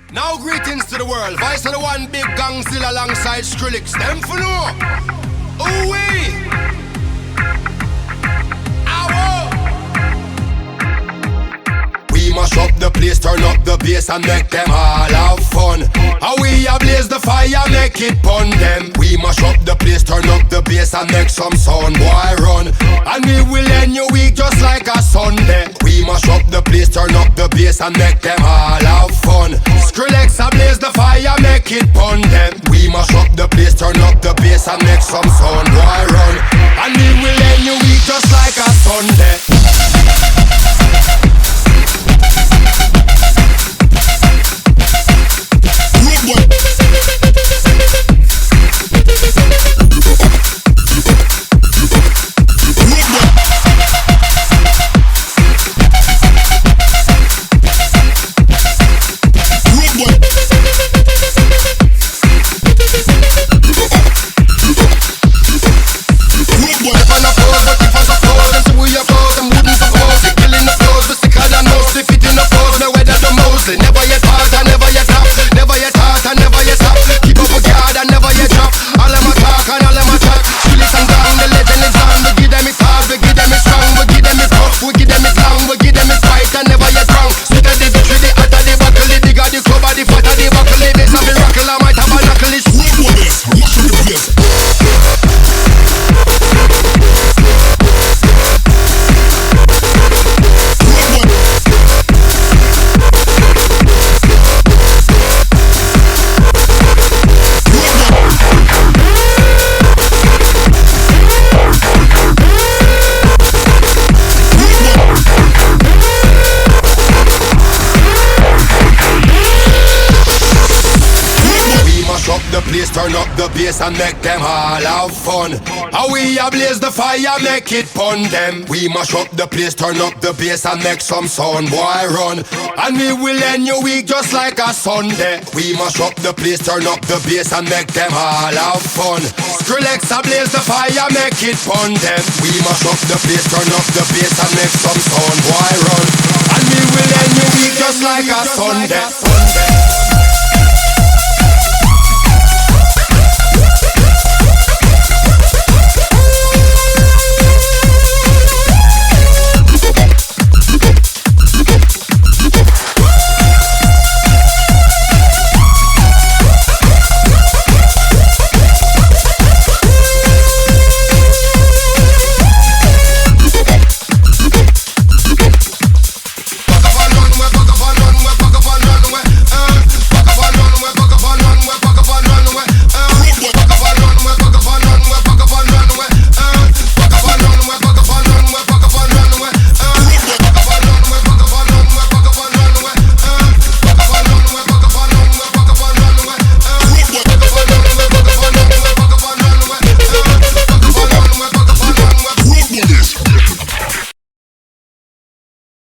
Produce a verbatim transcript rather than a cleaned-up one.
Now greetings to the world. Vice of the one big gang still alongside Skrillex. Them for no. Ooh wee. We mash up the place, turn up the bass and make them all have fun. How we a blaze the fire, make it pun them. We mash up the place, turn up the bass and make some sound, boy run. And we will end your week just like a Sunday. We mash up the place, turn up the bass and make them all have fun. Skrillex a blaze the fire, make it pun them. We mash up the place, turn up the bass and make some sound, boy run. And we will end your week just like a Sunday. Turn up the bass and make them all have fun. How we a blaze the fire, make it pun them. We mash up the place, turn up the bass and make some sound, boy run. And we will end your week just like a Sunday. We mash up the place, turn up the bass and make them all have fun. Skrillex a blaze the fire, make it pun them. We mash up the place, turn up the bass and make some sound, boy run. And we will end your week just like a Sunday.